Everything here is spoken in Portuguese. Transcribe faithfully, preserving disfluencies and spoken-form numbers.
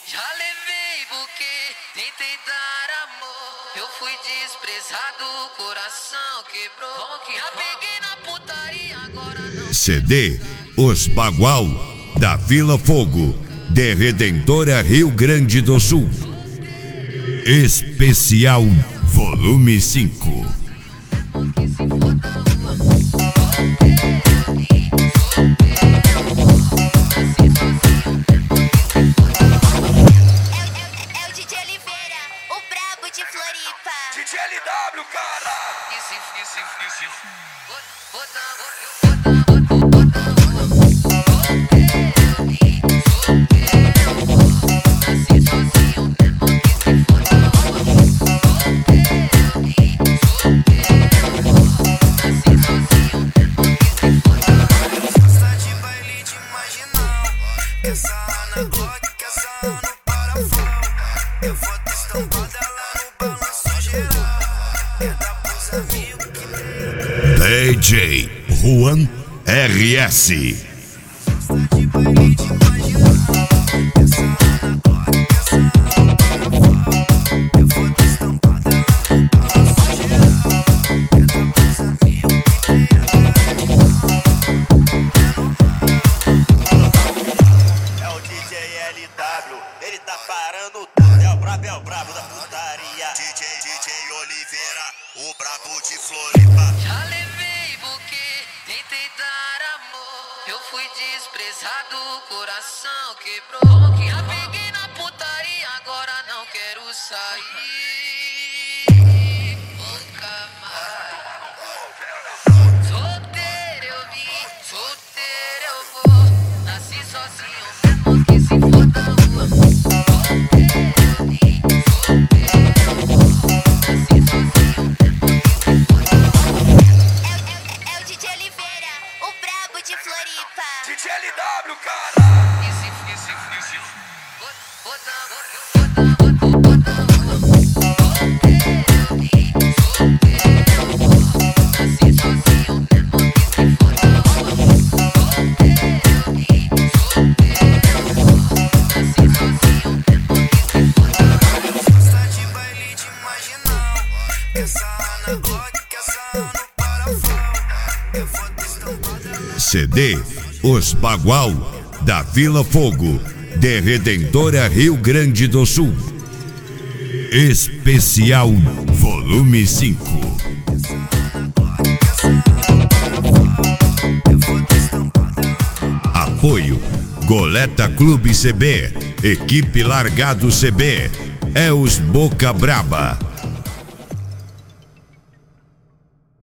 Já levei buquê, tentei dar amor. Eu fui desprezado, o coração quebrou. Já peguei na putaria, agora não. C D Os Bagual, da Vila Fogo, de Redentora, Rio Grande do Sul. Especial Volume cinco. D J L W, cara! Esse, esse, esse. Gosta de baile de marginal. Essa Ana Glock, que essa Ana Parafal. Eu vou te estampar dela no balanço geral. É da pros amigos que D J Juan R S. gosta de baile de marginal. Essa Ana Glock, que essa Ana Parafal. Eu vou te estampar dela no balanço geral. É da pros amigos que tem a cara de mal. É o D J L W, ele tá parando tudo. É o brabo, é o brabo da putaria. D J, D J Oliveira, o brabo de Floripa. Já levei buquê, tentei dar amor. Eu fui desprezado, o coração quebrou. Já peguei na putaria, agora não quero sair. Nunca mais. Solteiro eu vim, solteiro eu vou. Nasci sozinho, mesmo que se for da rua. Solteiro eu vim, solteiro eu vou. Nasci sozinho, mesmo que se for da rua. É o D J Oliveira, o brabo de Floripa. D J L W, cara! Esse, esse, esse. Bota, bota, bota, bota, bota. Solteiro eu vim, solteiro eu vou. Nasci sozinho, mesmo que se for da rua. Solteiro eu vim, solteiro eu vou. Nasci sozinho, mesmo que se for da rua. Gosta de baile de marginal. Essa Ana Glock, que essa Ana Parafal. Eu vou te estampar dela. C D Os Bagual, da Vila Fogo, de Redentora, Rio Grande do Sul. Especial Volume cinco. Apoio Goleta Clube C B, Equipe Largado C B, é os Boca Braba.